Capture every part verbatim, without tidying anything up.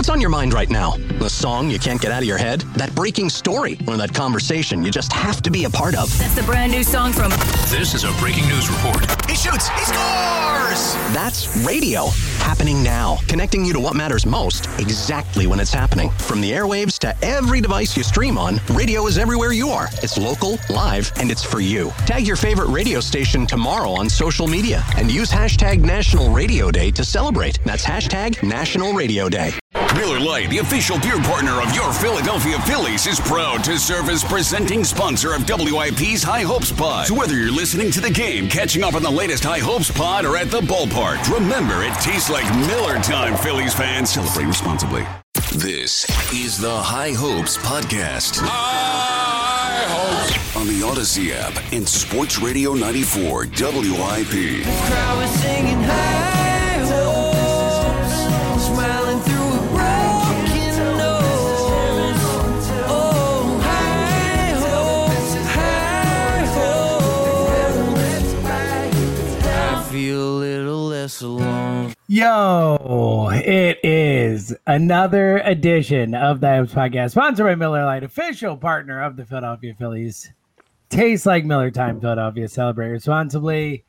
What's on your mind right now? The song you can't get out of your head? That breaking story? Or that conversation you just have to be a part of? That's the brand new song from... This is a breaking news report. He shoots! He scores! That's radio. Happening now. Connecting you to what matters most exactly when it's happening. From the airwaves to every device you stream on, radio is everywhere you are. It's local, live, and it's for you. Tag your favorite radio station tomorrow on social media and use hashtag National Radio Day to celebrate. That's hashtag National Radio Day. Miller Lite, the official beer partner of your Philadelphia Phillies, is proud to serve as presenting sponsor of W I P's High Hopes Pod. So whether you're listening to the game, catching up on the latest High Hopes Pod, or at the ballpark, remember it tastes like Miller time, Phillies fans. Celebrate responsibly. This is the High Hopes Podcast. High Hopes. On the Odyssey app and Sports Radio ninety-four W I P. The crowd was singing high hopes, smiling through a broken nose. Oh, high hopes, high hopes. I feel a little less alone. Yo, it is another edition of the High Hopes Podcast, sponsored by Miller Lite, official partner of the Philadelphia Phillies. Tastes like Miller time, Philadelphia. Celebrate responsibly.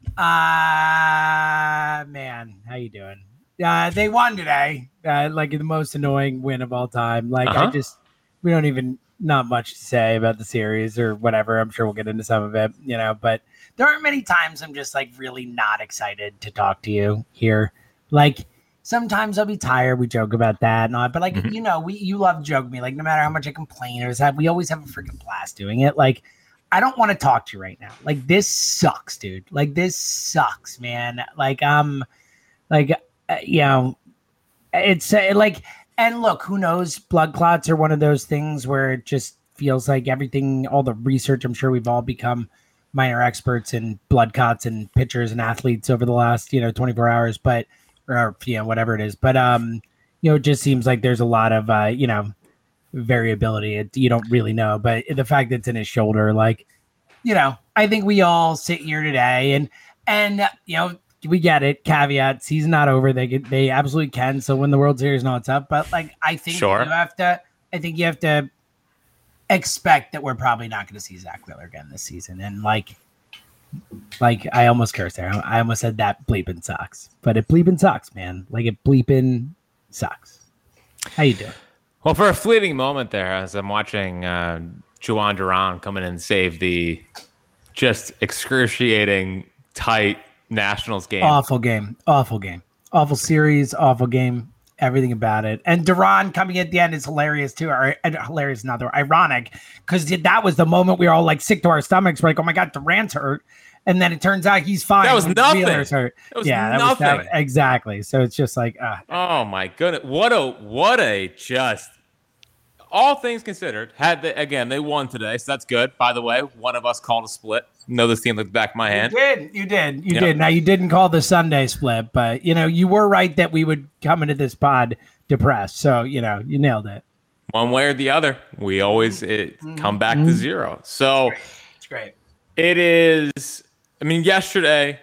Uh, man, how you doing? Uh, they won today. Uh, like the most annoying win of all time. Like Uh-huh. I just, we don't even, not much to say about the series or whatever. I'm sure we'll get into some of it, you know, but there aren't many times I'm just like really not excited to talk to you here. Like sometimes I'll be tired. We joke about that and all, but like, Mhm. you know, we, you love to joke me, like no matter how much I complain or that, we always have a freaking blast doing it. Like, I don't want to talk to you right now. Like this sucks, dude. Like this sucks, man. Like, um, like, uh, you know, it's uh, like, and look, who knows? Blood clots are one of those things where it just feels like everything, all the research, I'm sure we've all become minor experts in blood clots and pitchers and athletes over the last, you know, twenty-four hours, but, or, you know, whatever it is. But, um, you know, it just seems like there's a lot of, uh, you know, variability. It, you don't really know, but the fact that it's in his shoulder, like, you know, I think we all sit here today and, and, uh, you know, we get it. Caveats. He's not over. They get, they absolutely can. So win the World Series and all that stuff. But like, I think Sure. you have to, I think you have to expect that we're probably not going to see Zach Wheeler again this season. And like, like I almost cursed there. I almost said that bleeping sucks, but it bleeping sucks, man. Like it bleeping sucks. How you doing? Well, for a fleeting moment there, as I'm watching uh, Juwan Duran come in and save the just excruciating, tight Nationals game. Awful game. Awful game. Awful series. Awful game. Everything about it. And Duran coming at the end is hilarious too. Or uh, hilarious, not the ironic, because that was the moment we were all like sick to our stomachs. We're like, oh my God, Duran's hurt. And then it turns out he's fine. That was nothing. Wheeler's hurt. That was yeah, that nothing. Was that, exactly. So it's just like, uh, Oh my goodness. What a, what a just, all things considered, had they, again, they won today. So that's good. By the way, one of us called a split. Know this team looked back of my hand. You did. You did. You Yep. did. Now, you didn't call the Sunday split, but, you know, you were right that we would come into this pod depressed. So, you know, you nailed it. One way or the other, we always it, come back to zero. So It's great. it is, I mean, yesterday,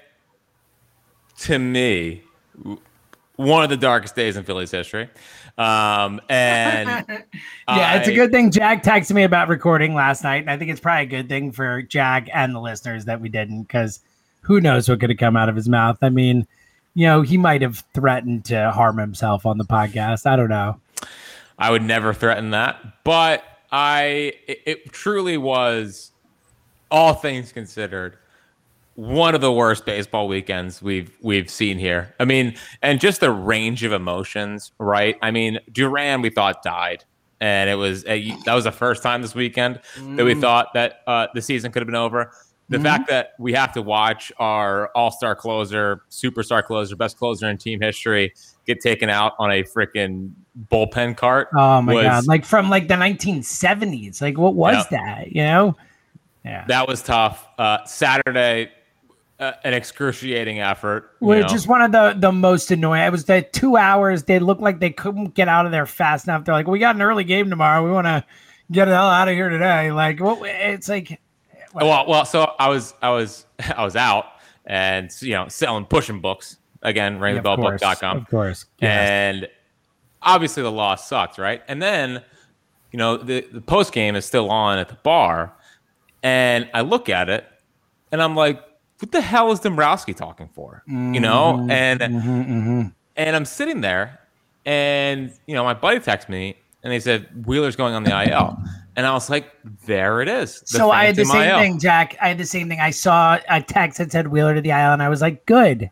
to me, w- one of the darkest days in Phillies history. Um, and Yeah, it's a I- good thing Jack texted me about recording last night, and I think it's probably a good thing for Jack and the listeners that we didn't, because who knows what could have come out of his mouth. I mean, you know, he might have threatened to harm himself on the podcast. I don't know. I would never threaten that, but I it, it truly was, all things considered, one of the worst baseball weekends we've we've seen here. I mean, and just the range of emotions, right? I mean, Duran we thought died, and it was a, that was the first time this weekend that we thought that uh, the season could have been over. The Mhm. fact that we have to watch our all-star closer, superstar closer, best closer in team history get taken out on a freaking bullpen cart. Oh my was- God. Like from like the nineteen seventies. Like what was Yeah. that? You know? Yeah. That was tough. Uh, Saturday, uh, an excruciating effort. you Well, know. just one of the, the most annoying. It was the two hours. They looked like they couldn't get out of there fast enough. They're like, we got an early game tomorrow. We want to get the hell out of here today. Like, well, it's like, well, well. So I was, I was, I was out and you know selling, pushing books again. ring the bell book dot com. Of course. Yes. And obviously the loss sucked, right? And then, you know, the, the post game is still on at the bar, and I look at it, and I'm like, what the hell is Dombrowski talking for? Mm-hmm, you know, and mm-hmm, mm-hmm. and I'm sitting there, and you know, my buddy texted me, and they said Wheeler's going on the I L, and I was like, there it is. So I had the same I L. thing, Jack. I had the same thing. I saw a text that said Wheeler to the I L, and I was like, good.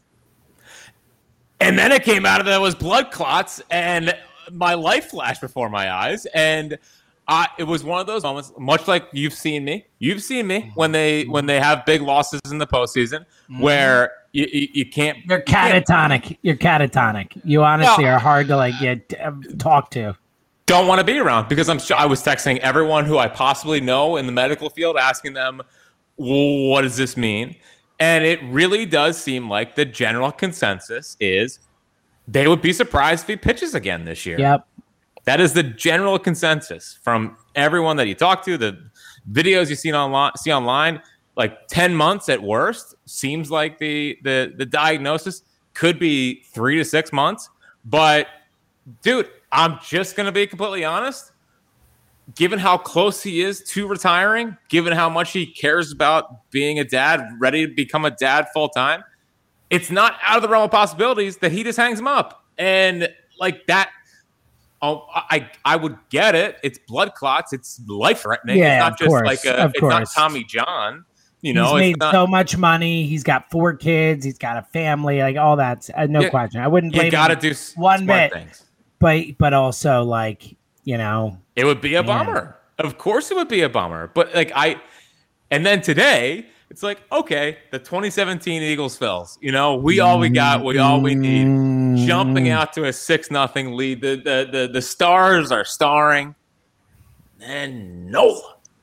And then it came out of that was blood clots, and my life flashed before my eyes, and I, it was one of those moments, much like you've seen me. You've seen me when they when they have big losses in the postseason, mm-hmm. where you, you, you can't. You're catatonic. You You're catatonic. You honestly no. are hard to like get talk to. Don't want to be around because I'm. I was texting everyone who I possibly know in the medical field, asking them, well, "What does this mean?" And it really does seem like the general consensus is they would be surprised if he pitches again this year. Yep. That is the general consensus from everyone that you talk to, the videos you see online, see online, like ten months at worst seems like the, the, the diagnosis could be three to six months. But, dude, I'm just going to be completely honest. Given how close he is to retiring, given how much he cares about being a dad, ready to become a dad full time, it's not out of the realm of possibilities that he just hangs him up. And, like, that – Oh, I I would get it. It's blood clots. It's life threatening. Yeah, it's not of just course, like a. of It's course. not Tommy John. You know, he's it's made not, so much money. He's got four kids. He's got a family. Like all that. Uh, no yeah, question. I wouldn't blame you gotta him do one smart bit. Things. But but also like you know, it would be a man. bummer. Of course, it would be a bummer. But like I, and then today. It's like, okay, the twenty seventeen Eagles fills. You know, we all we got, we all we need. Jumping out to a six nothing lead. The, the the the stars are starring. And no.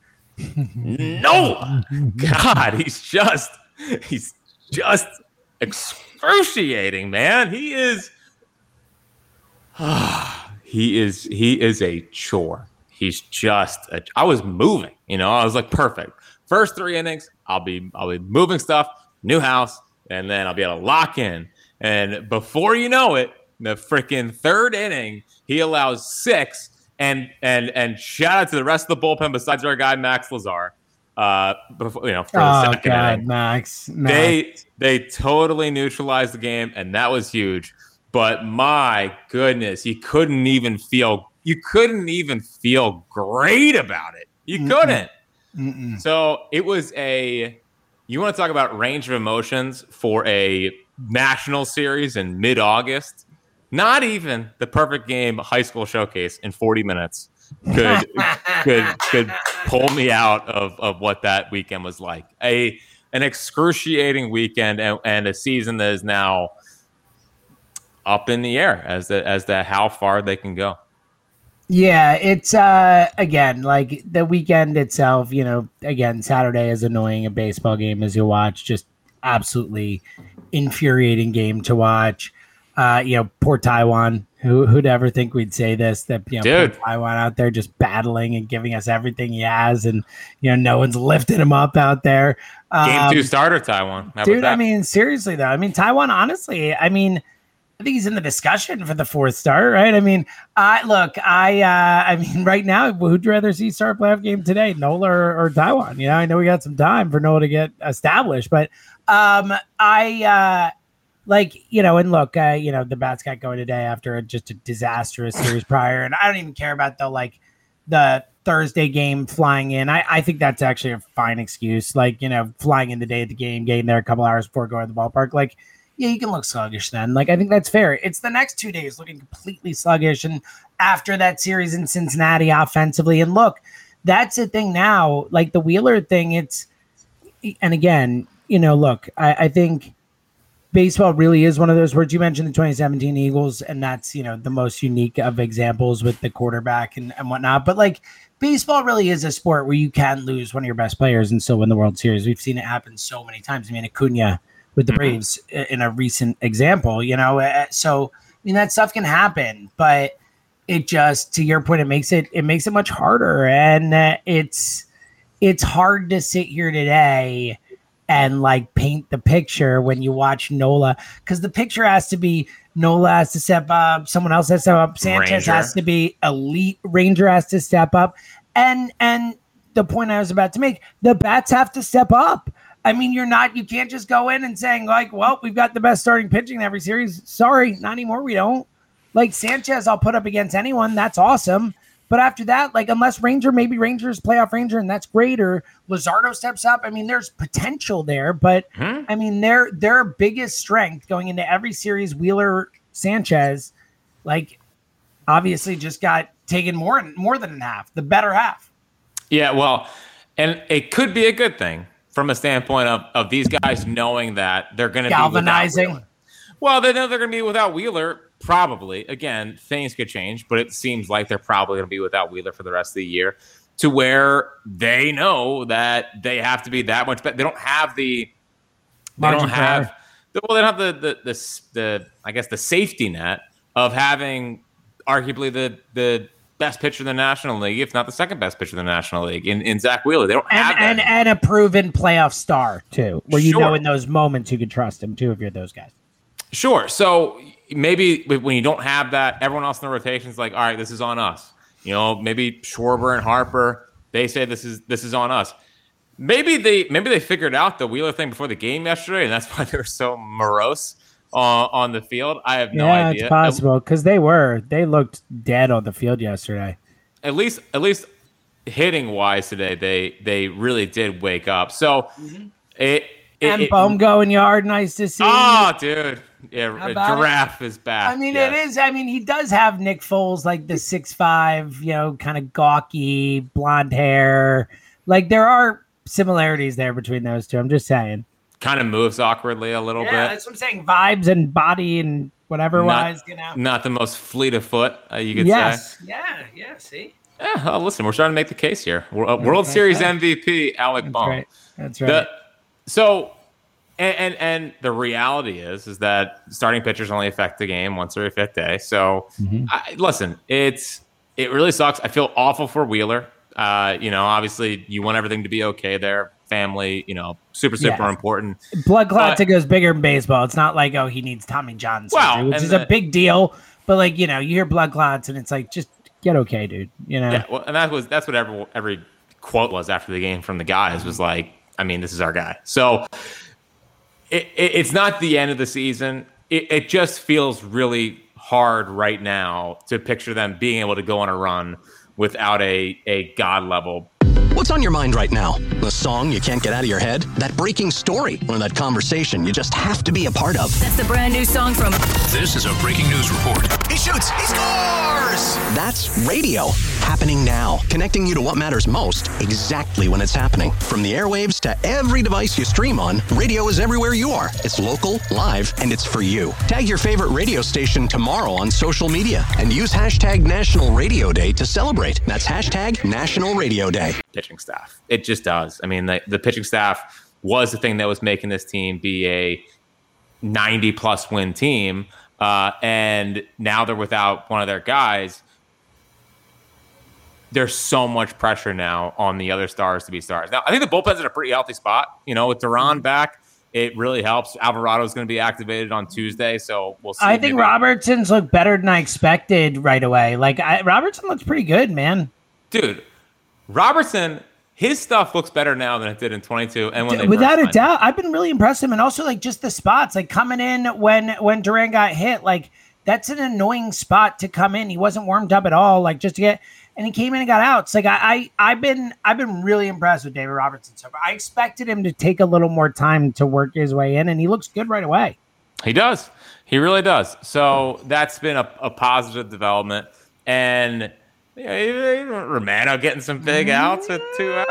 No. God, he's just he's just excruciating, man. He is he is he is a chore. He's just a, I was moving, you know, I was like, perfect. First three innings, I'll be I'll be moving stuff, new house, and then I'll be able to lock in. And before you know it, the freaking third inning, he allows six. And and and shout out to the rest of the bullpen besides our guy Max Lazar. Uh, before, you know, for the oh, second God, inning, Max, Max. they they totally neutralized the game, and that was huge. But my goodness, you couldn't even feel you couldn't even feel great about it. You Mm-mm. couldn't. Mm-mm. So it was a, you want to talk about range of emotions for a national series in mid-August? Not even the perfect game high school showcase in forty minutes could could could pull me out of, of what that weekend was like. A an excruciating weekend and, and a season that is now up in the air as the, as to how far they can go. Yeah, it's uh again like the weekend itself, you know, again, Saturday is annoying a baseball game as you watch, just absolutely infuriating game to watch. Uh, you know, poor Taijuan. Who who'd ever think we'd say this? That you know, Dude. poor Taijuan out there just battling and giving us everything he has, and you know, no one's lifting him up out there. Um, Game two starter Taijuan. How dude, about that? I mean, seriously though, I mean, Taijuan, honestly, I mean. I think he's in the discussion for the fourth start, right? I mean, I look, I, uh, I mean, right now, who'd you rather see start a playoff game today, Nola or, or Taijuan? You know, I know we got some time for Nola to get established, but um, I, uh, like, you know, and look, uh, you know, the Bats got going today after a, just a disastrous series prior, and I don't even care about the like the Thursday game flying in. I, I think that's actually a fine excuse, like you know, flying in the day of the game, getting there a couple hours before going to the ballpark, like. Yeah, you can look sluggish then. Like, I think that's fair. It's the next two days looking completely sluggish. And after that series in Cincinnati offensively, and look, that's the thing now. Like the Wheeler thing, it's, and again, you know, look, I, I think baseball really is one of those words. You mentioned the twenty seventeen Eagles, and that's, you know, the most unique of examples with the quarterback and, and whatnot. But like, baseball really is a sport where you can lose one of your best players and still win the World Series. We've seen it happen so many times. I mean, Acuna with the Braves in a recent example, you know, so I mean that stuff can happen, but it just, to your point, it makes it, it makes it much harder. And uh, it's, it's hard to sit here today and like paint the picture when you watch Nola, because the picture has to be Nola has to step up. Someone else has to step up. Sanchez Ranger. has to be elite. Ranger has to step up. And and the point I was about to make, the bats have to step up. I mean, you're not, you can't just go in and saying like, well, we've got the best starting pitching in every series. Sorry, not anymore. We don't. Like Sanchez, I'll put up against anyone. That's awesome. But after that, like unless Ranger, maybe Ranger's playoff Ranger, and that's great. Or Luzardo steps up. I mean, there's potential there. But Hmm? I mean, their their biggest strength going into every series, Wheeler, Sanchez, like obviously just got taken more more than half, the better half. Yeah, well, and it could be a good thing from a standpoint of, of these guys knowing that they're going to be Galvanizing. without Wheeler. Well, they know they're going to be without Wheeler. Probably. Again, things could change, but it seems like they're probably going to be without Wheeler for the rest of the year, to where they know that they have to be that much better. They don't have the. They Margin don't for have. error. Well, they don't have the the, the the I guess the safety net of having arguably the the best pitcher in the National League, if not the second best pitcher in the National League, in, in Zach Wheeler. They don't And, have that. and and a proven playoff star too, where you Sure. know in those moments you can trust him too if you're those guys. Sure. So maybe when you don't have that, everyone else in the rotation is like, all right, this is on us. You know, maybe Schwarber and Harper, they say this is this is on us. Maybe they maybe they figured out the Wheeler thing before the game yesterday, and that's why they're so morose uh, on the field. I have no yeah, idea. it's possible because they were they looked dead on the field yesterday. At, at least at least hitting wise today, they they really did wake up. So it, it And it- Bohm going yard, nice to see. Oh, dude. Yeah, How a about Giraffe is back. I mean, yes. it is. I mean, he does have Nick Foles, like the six five, you know, kind of gawky, blonde hair. Like there are similarities there between those two. I'm just saying. Kind of moves awkwardly a little Yeah, bit. that's what I'm saying. Vibes and body and whatever Not- wise, you know. Not the most fleet of foot, uh, you could say. Yes. Yeah. Yeah. See. Yeah, well, listen, we're starting to make the case here. We're, uh, World That's Series right. M V P, Alec That's Bohm. right. That's right. The, so, and, and and the reality is, is that starting pitchers only affect the game once every fifth day. So, Mm-hmm. I, listen, it's it really sucks. I feel awful for Wheeler. Uh, you know, obviously, you want everything to be okay there. Family, you know, super super Yes. important. Blood clot But- to goes bigger in baseball. It's not like, oh, he needs Tommy John surgery, Well, which and is a the- big deal. But like, you know, you hear blood clots and it's like, just get okay, dude. You know? Yeah, well, and that was that's what every every quote was after the game from the guys was like, I mean, this is our guy. So it, it, it's not the end of the season. It, it just feels really hard right now to picture them being able to go on a run without a a god level. What's on your mind right now? The song you can't get out of your head? That breaking story? Or that conversation you just have to be a part of? That's the brand new song from This is a breaking news report. He shoots. He scores. That's radio. Happening now. Connecting you to what matters most exactly when it's happening. From the airwaves to every device you stream on, radio is everywhere you are. It's local, live, and it's for you. Tag your favorite radio station tomorrow on social media and use hashtag National Radio Day to celebrate. That's hashtag National Radio Day. Pitching staff. It just does. I mean, the, the pitching staff was the thing that was making this team be a ninety plus win team. Uh, and now they're without one of their guys. There's so much pressure now on the other stars to be stars. Now, I think the bullpen's in a pretty healthy spot. You know, with Duran back, it really helps. Alvarado's going to be activated on Tuesday, so we'll see. I think maybe- Robertson's looked better than I expected right away. Like I, Robertson looks pretty good, man. Dude, Robertson, his stuff looks better now than it did in twenty-two. And when they Without first a signed him. doubt, I've been really impressed with him, and also like just the spots, like coming in when when Duran got hit, like that's an annoying spot to come in. He wasn't warmed up at all, like just to get, and he came in and got out. It's like I, I I've been I've been really impressed with David Robertson so far. I expected him to take a little more time to work his way in, and he looks good right away. He does. He really does. So that's been a, a positive development. And yeah, Romano getting some big outs with two outs.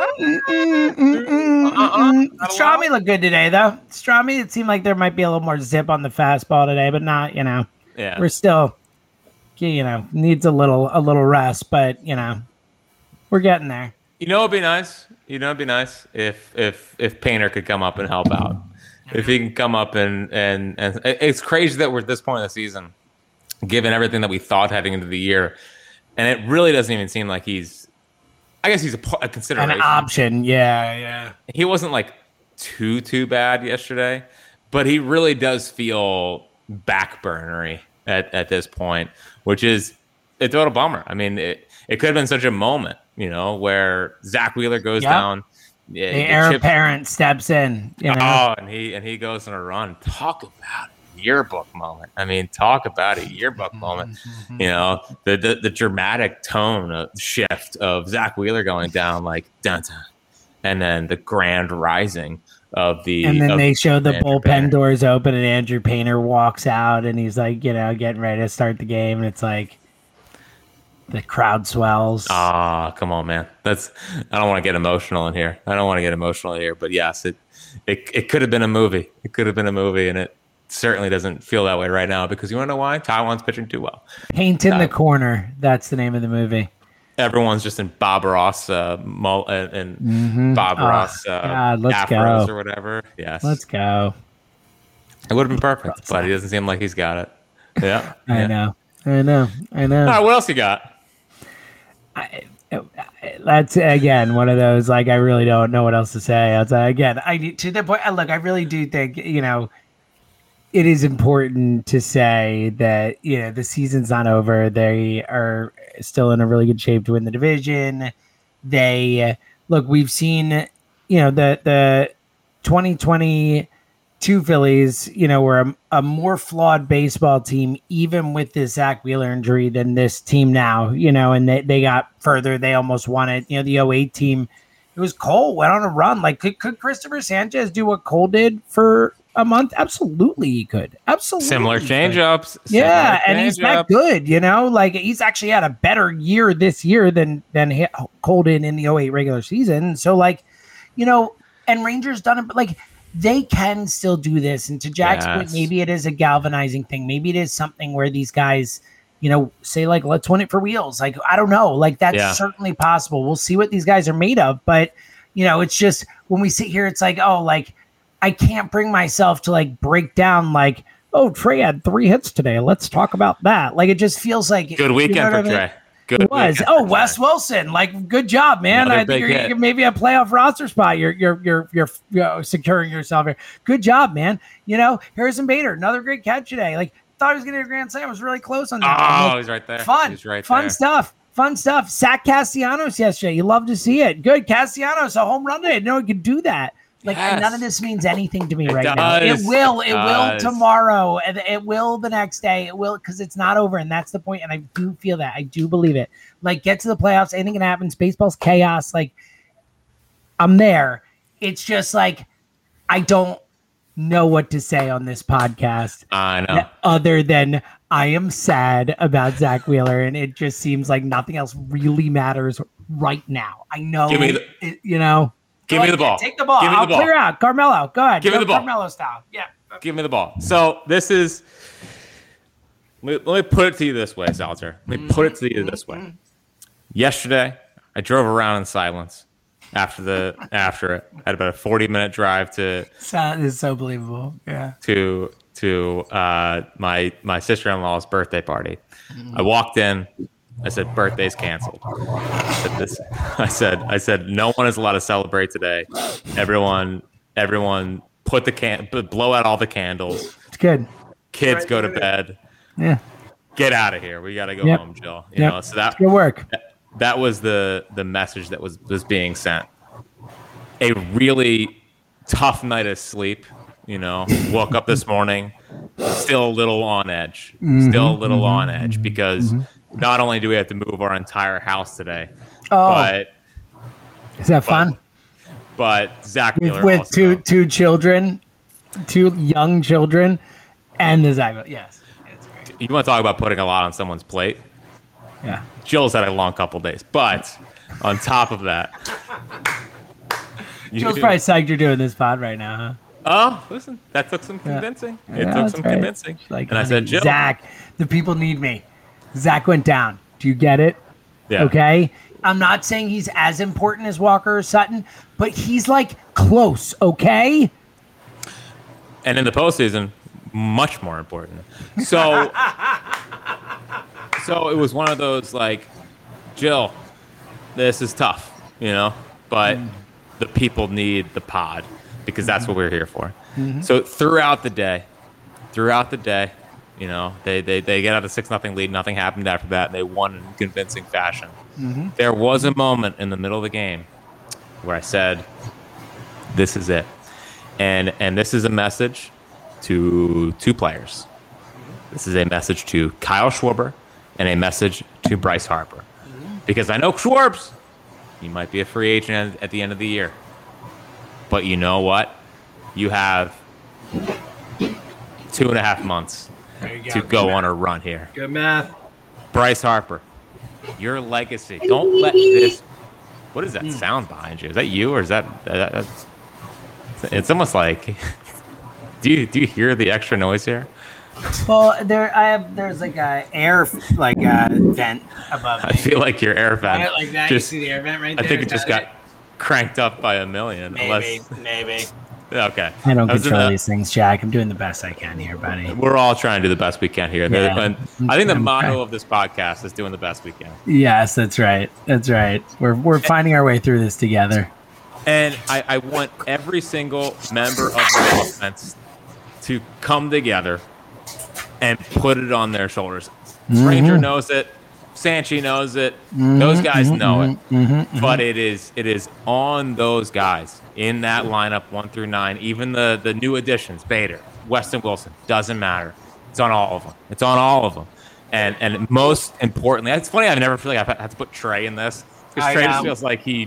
Uh-uh. Strami looked good today, though. Strami, it seemed like there might be a little more zip on the fastball today, but not, you know, Yeah. we're still, you know, needs a little a little rest, but you know, we're getting there. You know, it'd be nice. You know, it'd be nice if if if Painter could come up and help out. If he can come up and and and it's crazy that we're at this point in the season, given everything that we thought heading into the year, and it really doesn't even seem like he's. I guess he's a, a An consideration. option, yeah, yeah. He wasn't like too too bad yesterday, but he really does feel backburnery at, at this point, which is a total bummer. I mean, it, it could have been such a moment, you know, where Zach Wheeler goes yep. down. The heir apparent steps in. You know? Oh, and he and he goes on a run. Talk about a yearbook moment. I mean, talk about a yearbook moment. You know, the, the the dramatic tone of shift of Zach Wheeler going down like dun, dun, and then the grand rising of the. And then of they show the Andrew bullpen Painter. doors open, and Andrew Painter walks out, and he's like, you know, getting ready to start the game, and it's like. The crowd swells. Ah, come on, man. That's. I don't want to get emotional in here. I don't want to get emotional here, but yes, it, it, it could have been a movie. It could have been a movie, and it certainly doesn't feel that way right now because you want to know why? Taiwan's pitching too well. Paint in Uh, the Corner. That's the name of the movie. Everyone's just in Bob Ross, uh, mul- and, and mm-hmm. Bob Oh, Ross, uh, God, let's afros go. or whatever. Yes, Let's go. It would have been perfect, but he doesn't seem like he's got it. Yeah, I yeah. know. I know. I know. All right, what else you got? I, that's again one of those like I really don't know what else to say. It's, uh, again, I to the point. Look, I really do think you know it is important to say that you know the season's not over. They are still in a really good shape to win the division. They look. We've seen you know the the twenty twenty-two Phillies. You know were a, a more flawed baseball team even with this Zach Wheeler injury than this team now. You know, and they, they got further. They almost won it. You know, the oh eight team. It was Cole went on a run. Like could could Christopher Sanchez do what Cole did for a month? Absolutely, he could. Absolutely, Similar changeups. Yeah, Similar and he's back change-ups. good. You know, like he's actually had a better year this year than than he, Cole did in the oh eight regular season. So, like, you know, and Rangers done it, but like they can still do this. And to Jack's Yes. point, maybe it is a galvanizing thing. Maybe it is something where these guys, you know, say like, let's win it for Wheels. Like, I don't know. Like that's Yeah. certainly possible. We'll see what these guys are made of. But, you know, it's just when we sit here, it's like, oh, like I can't bring myself to like break down like, oh, Trey had three hits today. Let's talk about that. Like it just feels like Good weekend you know for what I mean? Trey. Good It was. weekend Oh, for Wes Trey. Wilson. Like, good job, man. Another I think big you're, hit. you're maybe a playoff roster spot. You're you're you're you're, you're securing yourself here. Good job, man. You know, Harrison Bader, another great catch today. Like, thought he was getting a grand slam. Was really close on that. Oh, Like, he's right there. Fun, He's right fun there. stuff. Fun stuff. Sack Castellanos yesterday. You love to see it. Good. Castellanos, a home run today. No one could do that. Like, Yes. none of this means anything to me It right now. It does. will. It It will does. tomorrow. And it will the next day. It will because it's not over. And that's the point. And I do feel that. I do believe it. Like, get to the playoffs. Anything can happen. Baseball's chaos. Like, I'm there. It's just like, I don't know what to say on this podcast I know. other than I am sad about Zach Wheeler, and it just seems like nothing else really matters right now. I know, Give me the- it, you know. Give Go me the ahead, ball. Take the ball. Give me the I'll ball. clear out. Carmelo, go ahead. Give me Go the ball. Carmelo style. Yeah. Give me the ball. So this is. Let me, let me put it to you this way, Salter. Let me put it to you this way. Yesterday, I drove around in silence. After the after it, I had about a forty minute drive to That is so believable. Yeah. to to uh, my my sister in law's birthday party. I walked in. I said, "Birthday's canceled." I said, this, I said, I said, no one is allowed to celebrate today. Everyone, everyone, put the can, blow out all the candles. It's good. Kids go to bed. Yeah. Get out of here. We got to go Yep. home, Jill. You Yep. know, so that Good work. that was the the message that was was being sent. A really tough night of sleep. You know, woke up this morning, still a little on edge. Still a little on edge because not only do we have to move our entire house today, Oh, but is that fun? but Zach With, Wheeler with also, two two children, two young children, and the Zach. Yes. It's great. you want to talk about putting a lot on someone's plate? Yeah. Jill's had a long couple days, but on top of that, you- Joe's probably psyched you're doing this pod right now, huh? Oh, listen, that took some convincing. It Yeah, took that's some right. convincing. Like, and I said, Jill, Zach, the people need me. Zach went down. Do you get it? yeah. Okay. I'm not saying he's as important as Walker or Sutton, but he's like close. Okay. And in the postseason, much more important. So, so it was one of those like, Jill, this is tough, you know, but the people need the pod because that's what we're here for. So throughout the day, throughout the day, You know, they they they get out a six nothing lead. Nothing happened after that. And they won in convincing fashion. Mm-hmm. There was a moment in the middle of the game where I said, "This is it," and and this is a message to two players. This is a message to Kyle Schwarber and a message to Bryce Harper, mm-hmm. because I know Schwarbs, he might be a free agent at the end of the year, but you know what? You have two and a half months to go on a run here. Good math. Bryce Harper, your legacy. Don't let this. What is that mm. sound behind you? Is that you or is that? that that's, it's almost like. Do you do you hear the extra noise here? Well, there I have. There's like a air like a vent above me. I feel like your air vent. Like that. Just, you see the air vent right I there? think it just got it? cranked up by a million. Maybe, unless, maybe. Okay. I don't I control the, these things, Jack. I'm doing the best I can here, buddy. We're all trying to do the best we can here. Yeah. And I think the motto of this podcast is doing the best we can. Yes, that's right. That's right. We're we're finding our way through this together. And I, I want every single member of the offense to come together and put it on their shoulders. Mm-hmm. Ranger knows it. Sanchi knows it. Mm-hmm, those guys mm-hmm, know it. Mm-hmm, but it is it is on those guys in that lineup one through nine. Even the, the new additions, Bader, Weston Wilson, doesn't matter. It's on all of them. It's on all of them. And and most importantly, it's funny, I never feel like I've had to put Trey in this because Trey just feels like he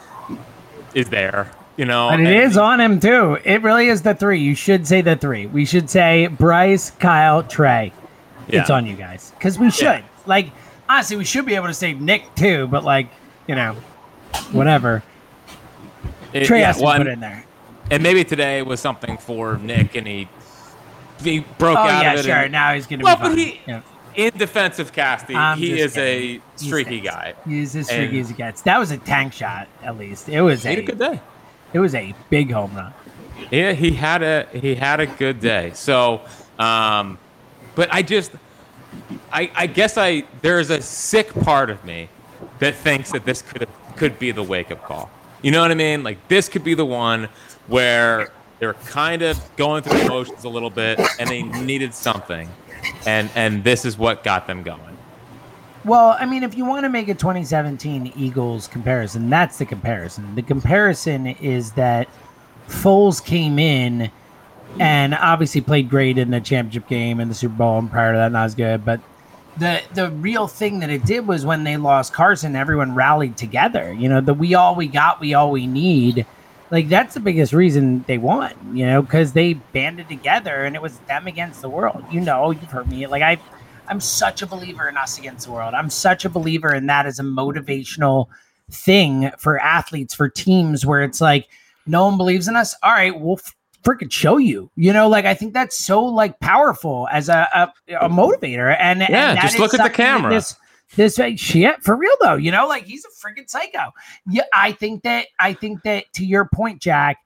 is there. You know, but it and is on him too. It really is the three. You should say the three. We should say Bryce, Kyle, Trey. Yeah. It's on you guys because we should. Yeah. Like honestly, we should be able to say Nick too. But like you know, whatever. It, Trey yeah, has to well, put it in there. And maybe today was something for Nick, and he he broke oh, out yeah, of it. Sure. And, now he's gonna well, be fine. But he, yeah. In defensive casting, I'm he is kidding. a streaky he's, guy. He's as streaky and, as he gets. That was a tank shot, at least. It was he a, had a good day. It was a big home run. Yeah, he had a he had a good day. So, um, but I just, I I guess I there's a sick part of me that thinks that this could could be the wake up call. You know what I mean? Like this could be the one where they're kind of going through the motions a little bit, and they needed something, and and this is what got them going. Well, I mean, if you want to make a twenty seventeen Eagles comparison, that's the comparison. The comparison is that Foles came in and obviously played great in the championship game and the Super Bowl, and prior to that, not as good. But the the real thing that it did was when they lost Carson, everyone rallied together. You know, the we all we got, we all we need. Like, that's the biggest reason they won, you know, because they banded together and it was them against the world. You know, you've heard me. Like, I, I'm such a believer in us against the world. I'm such a believer in that as a motivational thing for athletes, for teams, where it's like, no one believes in us. All right, we'll f- freaking show you. You know, like, I think that's so, like, powerful as a, a, a motivator. And, yeah, and just look at the camera. This, This shit for real though, you know, like he's a freaking psycho. Yeah, I think that I think that to your point, Jack,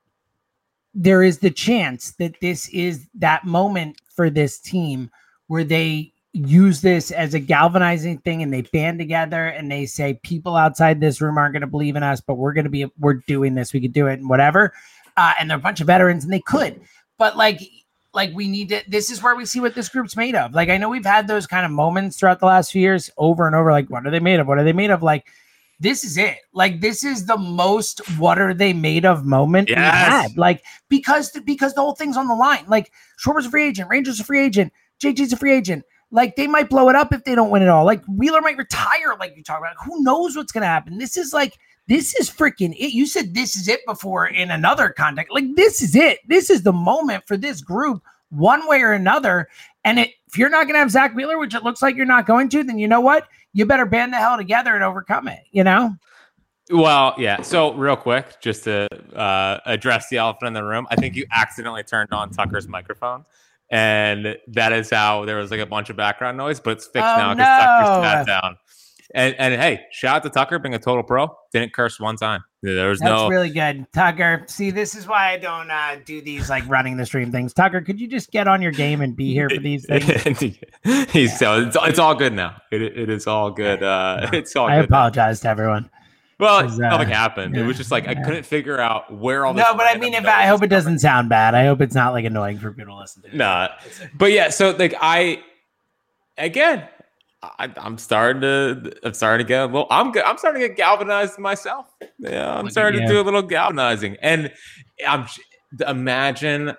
there is the chance that this is that moment for this team where they use this as a galvanizing thing and they band together and they say people outside this room aren't going to believe in us, but we're going to be we're doing this, we could do it and whatever. Uh, and they're a bunch of veterans and they could, but like. Like we need to, this is where we see what this group's made of. Like, I know we've had those kind of moments throughout the last few years over and over. Like, what are they made of? What are they made of? Like, this is it. Like, this is the most what are they made of moment yes. we've had. Like, because, because the whole thing's on the line. Like, Schwarber's a free agent. Rangers a free agent. J J's a free agent. Like, they might blow it up if they don't win it all. Like, Wheeler might retire, like you talk about. Who knows what's going to happen? This is like, this is freaking it. You said this is it before in another context. Like, this is it. This is the moment for this group one way or another. And it, if you're not going to have Zach Wheeler, which it looks like you're not going to, then you know what? You better band the hell together and overcome it, you know? Well, yeah. So real quick, just to uh, address the elephant in the room, I think you accidentally turned on Tucker's microphone. And that is how there was like a bunch of background noise, but it's fixed oh, now because no. Tucker sat down. And and hey, shout out to Tucker being a total pro. Didn't curse one time. There was That's no. That's really good, Tucker. See, this is why I don't uh, do these like running the stream things. Tucker, could you just get on your game and be here for these things? He's yeah. so it's, it's all good now. It it is all good. Uh, it's all. I good apologize now. to everyone. Well, uh, nothing happened. yeah, it was just like I yeah. couldn't figure out where all this. No, but I mean, if I, I hope it doesn't coming. sound bad. I hope it's not like annoying for people to listen to. Nah, but yeah. So like I, again, I, I'm starting to. I'm starting to get. Well, I'm. I'm starting to get galvanized myself. Yeah, I'm Look starting at to you. do a little galvanizing, and I'm. Imagine.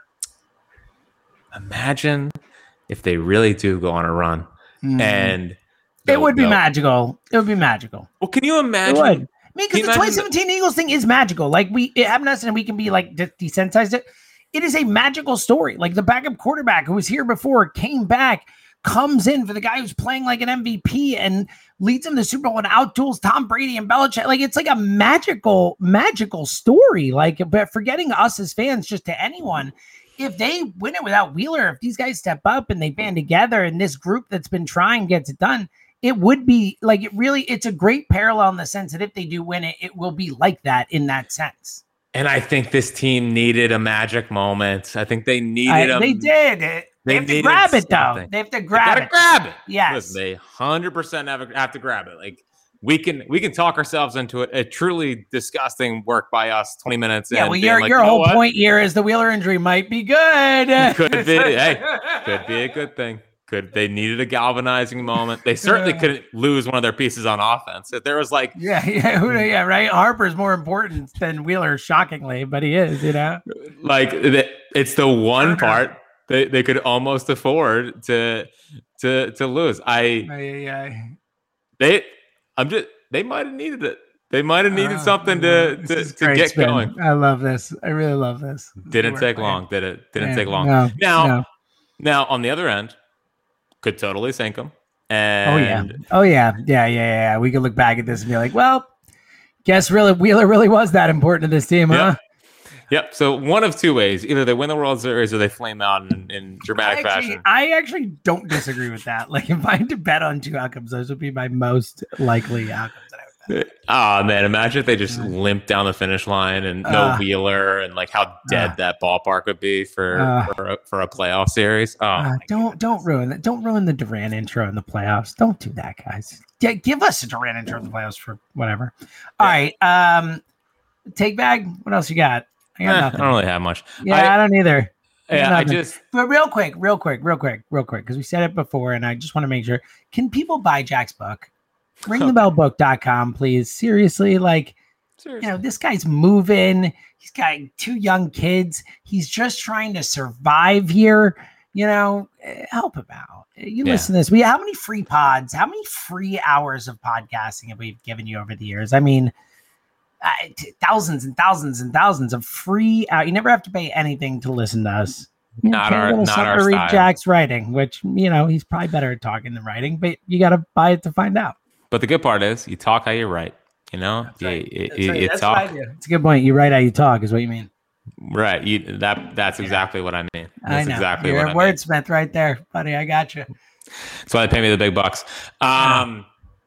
Imagine if they really do go on a run, Mm. and It would be they'll- magical. It would be magical. Well, can you It imagine? would. I mean, Can because you the imagine twenty seventeen Eagles thing is magical. Like we, it happened to us, and we can be like de- desensitized it. It is a magical story. Like the backup quarterback who was here before came back, comes in for the guy who's playing like an M V P and leads him to the Super Bowl and outduels Tom Brady and Belichick. Like it's like a magical, magical story. Like, but forgetting us as fans, just to anyone, if they win it without Wheeler, if these guys step up and they band together, and this group that's been trying gets it done. It would be like it really, it's a great parallel in the sense that if they do win it, it will be like that in that sense. And I think this team needed a magic moment. I think they needed I, a. they did. They, they have to needed grab it though. something. They have to They grab gotta it. grab it. Yes. Listen, they one hundred percent have, have to grab it. Like we can we can talk ourselves into it. A truly disgusting work by us. Twenty minutes. Yeah. in, Well, being your like, your you know whole what? point here is the Wheeler injury might be good. Could be. Hey, could be a good thing. Could they needed a galvanizing moment? They certainly couldn't lose one of their pieces on offense. If there was like, Yeah, yeah, who- yeah, right. Harper's more important than Wheeler, shockingly, but he is, you know. like the, it's the one part they, they could almost afford to to to lose. I Yeah, yeah. they I'm just they might have needed it. They might have needed Uh, something yeah, to this to, is to great get spin. going. I love this. I really love this. This is Didn't work take by long, you. did it? Didn't Yeah, take long. no, now no. now on the other end, could totally sink them. Oh yeah. And Oh yeah. Yeah, yeah, yeah. We could look back at this and be like, well, guess really Wheeler really was that important to this team, huh? Yep. Yep. So one of two ways: either they win the World Series or they flame out in, in I dramatic actually, fashion. I actually don't disagree with that. Like if I had to bet on two outcomes, those would be my most likely outcomes that I would bet. Oh man, imagine if they just limp down the finish line and no Uh, Wheeler, and like how dead uh, that ballpark would be for uh, for, a, for a playoff series. Oh, Uh, my don't don't ruin that. Don't ruin the Durant intro in the playoffs. Don't do that, guys. Yeah, give us a Durant intro in the playoffs for whatever. All right. Um, take bag. What else you got? I got Eh, I nothing. don't really have much. Yeah, I, I, don't either. I got yeah, I nothing. just But real quick, real quick, real quick, real quick, because we said it before, and I just want to make sure. Can people buy Jack's book? ring the bell book dot com, please. Seriously, like, you know, this guy's moving. He's got two young kids. He's just trying to survive here. You know, eh, help him out. You Yeah. listen to this. We how many free pods? How many free hours of podcasting have we given you over the years? I mean, uh, t- thousands and thousands and thousands of free. Out. You never have to pay anything to listen to us. You Not pay a our- little not something our to read style. Jack's writing, which you know he's probably better at talking than writing, but you got to buy it to find out. But the good part is you talk how you write. You know, you, you, you, you talk It's a good point. You write how you talk, is what you mean. right. You that that's exactly what I mean. I That's know. exactly You're what a I mean. wordsmith right there, buddy. I got you. That's why they pay me the big bucks. Um,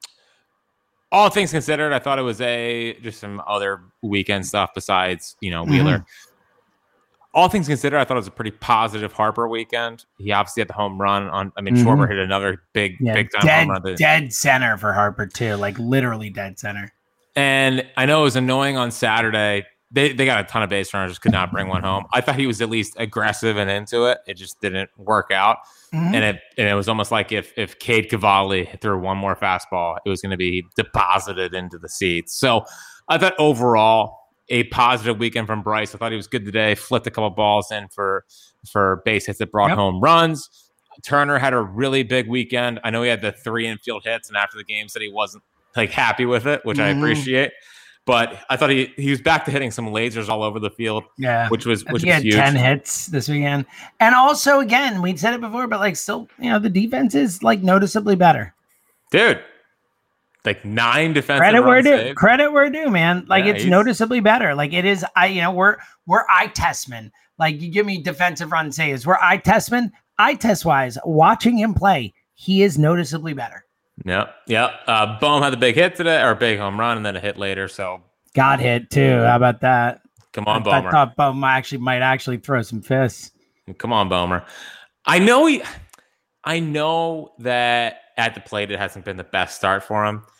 all things considered, I thought it was a just some other weekend stuff besides you know Wheeler. Mm-hmm. All things considered, I thought it was a pretty positive Harper weekend. He obviously had the home run on. I mean, Mhm. Schwarber hit another big, Yeah, big time dead, home run. that- dead center for Harper too, like literally dead center. And I know it was annoying on Saturday. They they got a ton of base runners, just could not bring one home. I thought he was at least aggressive and into it. It just didn't work out. Mhm. And it and it was almost like if if Cade Cavalli threw one more fastball, it was going to be deposited into the seats. So I thought overall a positive weekend from Bryce. I thought he was good today. Flipped a couple balls in for for base hits that brought Yep. home runs. Turner had a really big weekend. I know he had the three infield hits, and after the game said he wasn't like happy with it, which I Mhm. appreciate. But I thought he he was back to hitting some lasers all over the field, Yeah, which was I which think he was had huge. ten hits this weekend, and also again, we said it before, but like still, you know, the defense is like noticeably better. Dude, like nine defensive Credit where runs due, saved. credit where due, man. Like Yeah, it's he's- noticeably better. Like it is. I you know we're we're eye testmen. Like you give me defensive run saves. We're eye testmen. Eye test wise, watching him play, he is noticeably better. Yep, yep. Uh, Bohm had the big hit today, or a big home run, and then a hit later. So Got hit too. How about that? come on, I, I Bomer. thought Bohm actually might actually throw some fists. Come on, Bomer. I know he. I know that at the plate it hasn't been the best start for him.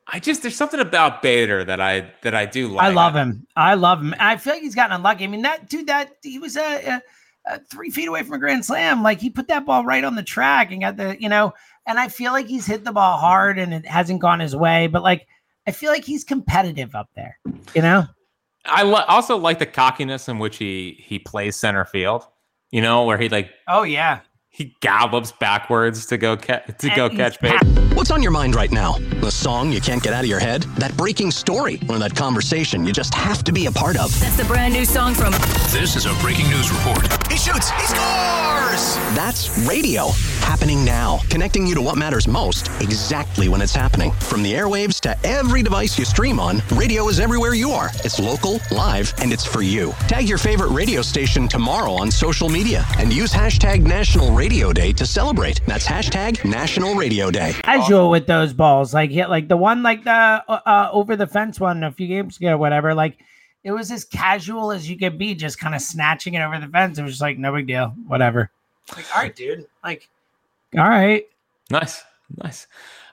I just there's something about Bader that I that I do like. I love him. I love him. I feel like he's gotten unlucky. I mean, that dude, that he was a, a, a three feet away from a grand slam. Like he put that ball right on the track and got the, you know. And I feel like he's hit the ball hard and it hasn't gone his way. But like, I feel like he's competitive up there. You know. I lo- also like the cockiness in which he he plays center field. You know, where he like. Oh yeah. He gallops backwards to go ca- to And go he's catch bait. What's on your mind right now? The song you can't get out of your head? That breaking story? Or that conversation you just have to be a part of? That's the brand new song from This is a breaking news report. He shoots. He scores. That's radio. Happening now. Connecting you to what matters most exactly when it's happening. From the airwaves to every device you stream on, radio is everywhere you are. It's local, live, and it's for you. Tag your favorite radio station tomorrow on social media and use hashtag National Radio Day to celebrate. That's hashtag National Radio Day. Casual with those balls, like yeah, like the one like the uh, uh, over the fence one a few games ago, whatever. Like it was as casual as you could be, just kind of snatching it over the fence. It was just like no big deal, whatever. Like all right, dude. Like all right, Nice, nice.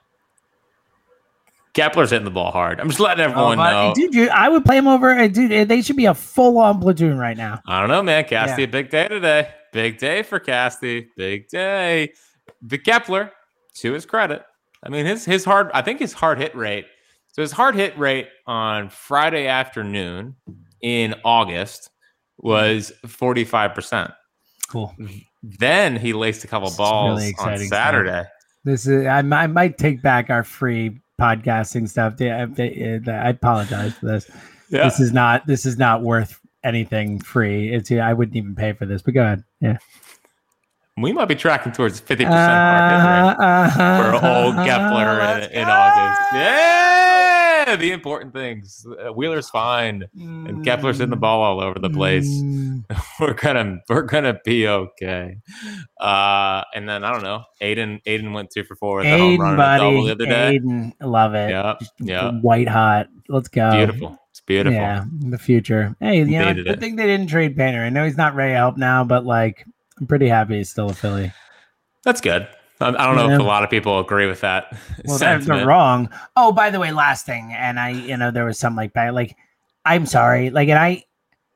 Kepler's hitting the ball hard. I'm just letting everyone oh, but, know. dude. You, I would play him over, uh, dude. They should be a full on platoon right now. I don't know, man. Casty, Yeah. a big day today. Big day for Casty. Big day. The Kepler, to his credit, I mean his his hard. I think his hard hit rate. So his hard hit rate on Friday afternoon in August was forty-five percent. Cool. Then he laced a couple This is balls really on exciting Saturday. This is. I, I might take back our free podcasting stuff. I, I, I apologize for this. Yeah. This is not. This is not worth anything free. It's. I wouldn't even pay for this. But go ahead. Yeah. We might be tracking towards fifty percent hard hit rate uh, for old Kepler in, in August. Yeah, the important things. Uh, Wheeler's fine, and Kepler's hitting the ball all over the place. Mm. we're gonna we're gonna be okay. Uh, and then I don't know. Aiden Aiden went two for four with the home run Aiden, and a double buddy. the other day. Aiden, love it. Yep, yep. White hot. Let's go. Beautiful. It's beautiful. Yeah, the future. Hey, you know, Dated good it. thing they didn't trade Painter. I know he's not ready to help now, but like, I'm pretty happy he's still a Philly. That's good. I, I don't know Yeah. if a lot of people agree with that. Well, they're, sentiment. they're wrong. Oh, by the way, last thing, and I, you know, there was something like that. Like, I'm sorry. Like, and I,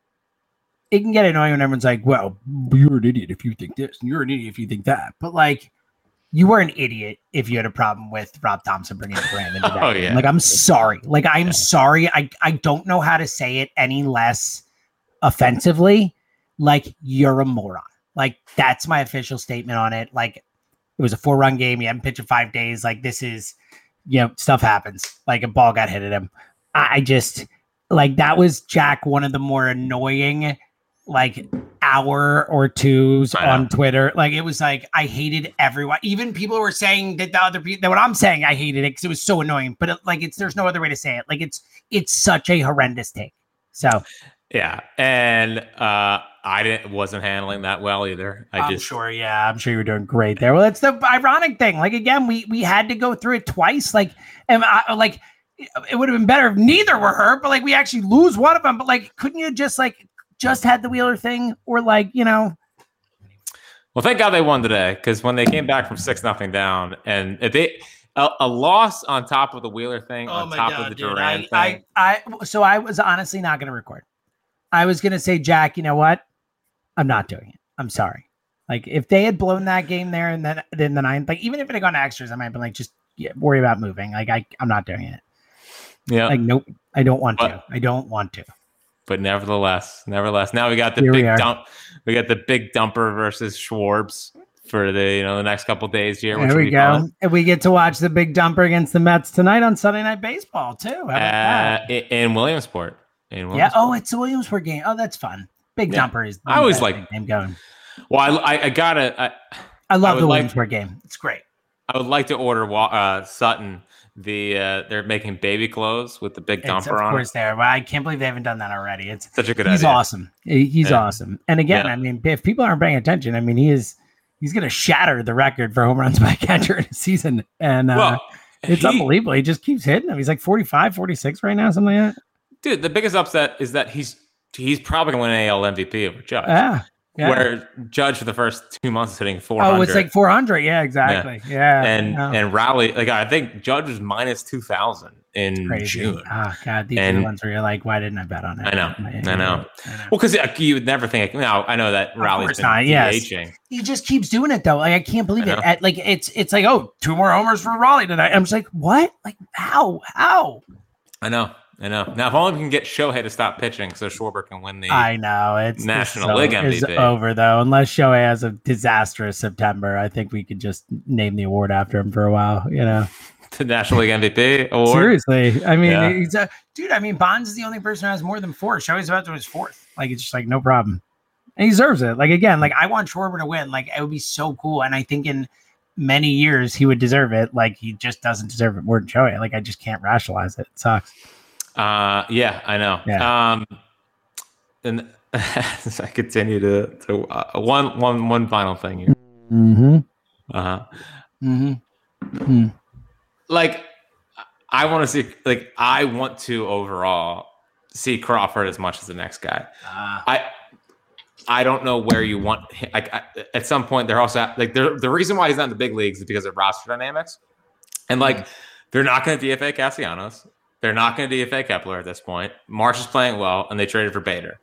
it can get annoying when everyone's like, well, you're an idiot if you think this, and you're an idiot if you think that. But like, you were an idiot if you had a problem with Rob Thompson bringing Brandon into that Oh, game. yeah. Like, I'm sorry. Like, I'm sorry. I, I don't know how to say it any less offensively. Like, you're a moron. Like, that's my official statement on it. Like, it was a four run game. You haven't pitched in five days. Like, this is, you know, stuff happens. Like, a ball got hit at him. I, I just, like, that was, Jack, one of the more annoying, like, hour or twos I know. on Twitter. Like, it was like, I hated everyone. Even people were saying that the other people, that what I'm saying, I hated it because it was so annoying. But, it, like, it's, there's no other way to say it. Like, it's, it's such a horrendous take. So, Yeah, and uh, I didn't wasn't handling that well either. I I'm just sure, yeah, I'm sure you were doing great there. Well, that's the ironic thing. Like, again, we we had to go through it twice. Like, and I, like it would have been better if neither were hurt, but like we actually lose one of them. But like, couldn't you just like just had the Wheeler thing, or like you know? well, thank God they won today because when they came back from six nothing down, and if they a, a loss on top of the Wheeler thing, on top of the dude, Duran I, thing. I, I, so I was honestly not going to record. I was going to say, Jack, you know what? I'm not doing it. I'm sorry. Like, if they had blown that game there and then then the ninth, like, even if it had gone to extras, I might have been like, just yeah, worry about moving. Like, I, I'm not doing it. yeah, Like, nope, I don't want But- to. I don't want to. but nevertheless, nevertheless, now we got the Here we big are. dump. We got the big dumper versus Schwarbs for the you know the next couple days here. Which There will we be go. fun. And we get to watch the big dumper against the Mets tonight on Sunday Night Baseball, too. How about that? Uh, in, in Williamsport. In Yeah. Williamsport. Oh, it's a Williamsport game. Oh, that's fun. Big Yeah. dumper is. I always the best like- game going. Well, I, I, I gotta. I, I love would the like- Williamsport game. It's great. I would like to order Wa- uh, Sutton. The uh, they're making baby clothes with the big It's, dumper of on course, it. there. Well, I can't believe they haven't done that already. It's Such a good he's idea. awesome. He- He's Yeah. awesome. And again, Yeah. I mean, if people aren't paying attention, I mean, he is he's going to shatter the record for home runs by a catcher in a season. And uh, Well, it's he- unbelievable. He just keeps hitting them. He's like forty-five, forty-six right now, something like that. dude. The biggest upset is that he's he's probably going to win A L M V P over Judge. Yeah. Yeah. Where Judge for the first two months is hitting four hundred. Oh, it's like four hundred. Yeah, exactly. Yeah. yeah and yeah. and Rowley, like I think Judge was minus two thousand in Crazy. June. Oh God, these and, are the ones where you're like, why didn't I bet on it? I know, I, I know. I know. I know. Well, because you would never think. Now I know that Rowley's been not, yes. DHing. He just keeps doing it though. Like I can't believe it. At, like it's it's like oh, two more homers for Raleigh tonight. I'm just like, what? Like how? How? I know. I know. Now, if only we can get Shohei to stop pitching so Schwarber can win the I know it's National it's so, League M V P. It's over though. Unless Shohei has a disastrous September, I think we could just name the award after him for a while. You know, the National League M V P award. Seriously, I mean, Yeah. he's a, dude. I mean, Bonds is the only person who has more than four. Shohei's about to his fourth. Like it's just like no problem, and he deserves it. Like again, like I want Schwarber to win. Like it would be so cool, and I think in many years he would deserve it. Like he just doesn't deserve it more than Shohei. Like I just can't rationalize it. It sucks. Uh, yeah, I know. Yeah. Um, and as I continue to, to uh, one, one, one final thing here. Mm-hmm. Uh-huh. Mm-hmm. Mm-hmm. Like, I want to see, like, I want to overall see Crawford as much as the next guy. Uh, I, I don't know where you want. Like, I, at some point, they're also like the the reason why he's not in the big leagues is because of roster dynamics, and like they're not going to D F A Castellanos. They're not going to D F A Kepler at this point. Marsh is playing well, and they traded for Bader.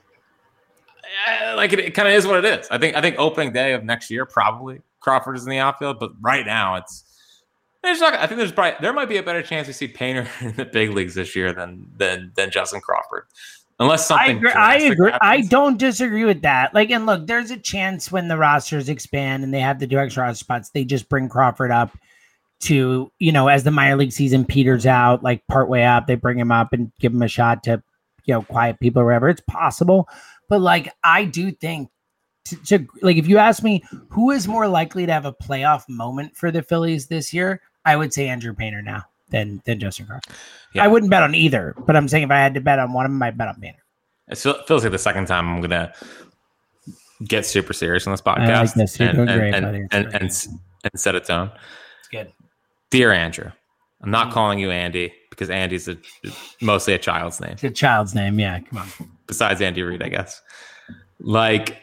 Uh, like it, it kind of is what it is. I think. I think opening day of next year, probably Crawford is in the outfield, but right now it's. There's not. I think there's probably there might be a better chance we see Painter in the big leagues this year than than than Justin Crawford, unless something. I agree. I, agree. I happens. don't disagree with that. Like, and look, there's a chance when the rosters expand and they have the two extra roster spots, they just bring Crawford up. To, you know, as the minor league season peters out, like partway up, they bring him up and give him a shot to, you know, quiet people or whatever. It's possible. But like, I do think to, to like, if you ask me who is more likely to have a playoff moment for the Phillies this year, I would say Andrew Painter now than, than Justin Crawford. Yeah. I wouldn't bet on either, but I'm saying if I had to bet on one of them, I'd bet on Painter. It feels like the second time I'm going to get super serious on this podcast I like this. You're and, doing and, great, and, buddy. and, It's and, great. and, and set a tone. It's good. Dear Andrew, I'm not calling you Andy because Andy's a, mostly a child's name. It's a child's name. Yeah. Come on. Besides Andy Reid, I guess. Like,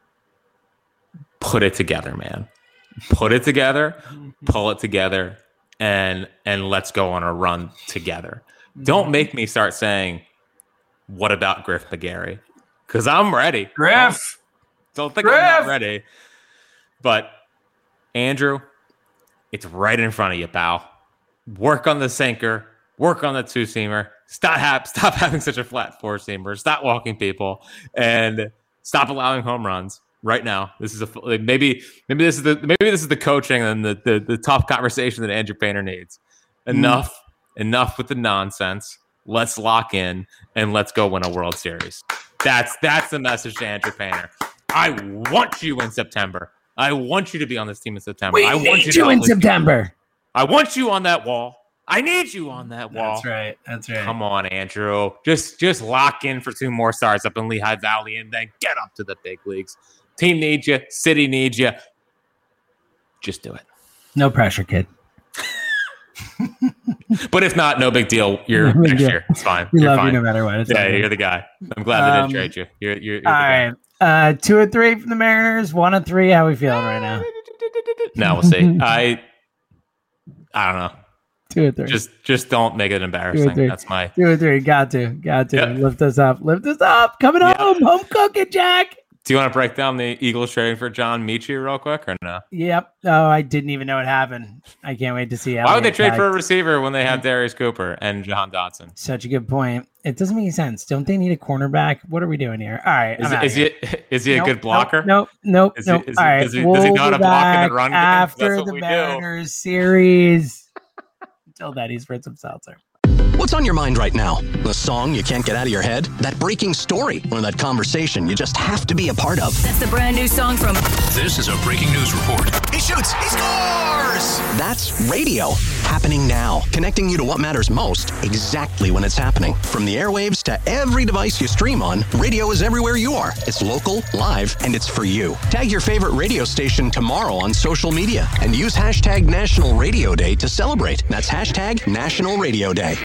put it together, man. Put it together, pull it together, and and let's go on a run together. Don't make me start saying, what about Griff McGarry? Because I'm ready. Griff. Don't, don't think Griff. I'm not ready. But, Andrew, it's right in front of you, pal. Work on the sinker. Work on the two-seamer. Stop, have, stop having such a flat four-seamer. Stop walking people. And stop allowing home runs. Right now, this is a like maybe maybe this is the maybe this is the coaching and the the, the tough conversation that Andrew Painter needs. Enough, mm. enough with the nonsense. Let's lock in and let's go win a World Series. That's that's the message to Andrew Painter. I want you in September. I want you to be on this team in September. We I need want you, you to in September. I want you on that wall. I need you on that wall. That's right. That's right. Come on, Andrew. Just just lock in for two more stars up in Lehigh Valley and then get up to the big leagues. Team needs you. City needs you. Just do it. No pressure, kid. But if not, no big deal. You're No big next deal. year. It's fine. We you're love fine. you no matter what. It's yeah, all good. you're the guy. I'm glad they Um, didn't trade you. You're, you're, you're All the right. Uh, two or three from the Mariners. One or three. How we feeling right now? guy. No, we'll see. I I don't know. Two or three. Just just don't make it embarrassing. three. That's my two or three. Got to. Got to. Yep. Lift us up. Lift us up. Coming Yep. home. Home cooking, Jack. Do you want to break down the Eagles trading for John Michie real quick or no? Yep. Oh, I didn't even know it happened. I can't wait to see. Why would they Elliott trade back. for a receiver when they have Darius Cooper and John Dotson? Such a good point. It doesn't make any sense. Don't they need a cornerback? What are we doing here? All right. Is, I'm is outta he here. is he a Nope, good blocker? Nope. Nope. Is he- nope. is he- All right. does he- does he know how to We'll be block in the back run game? after That's what the we do. Mariners series. Until then, he's Fritz some seltzer. What's on your mind right now? The song you can't get out of your head? That breaking story? Or that conversation you just have to be a part of? That's the brand new song from This is a breaking news report. He shoots. He scores. That's radio. Happening now. Connecting you to what matters most exactly when it's happening. From the airwaves to every device you stream on, radio is everywhere you are. It's local, live, and it's for you. Tag your favorite radio station tomorrow on social media and use hashtag National Radio Day to celebrate. That's hashtag National Radio Day.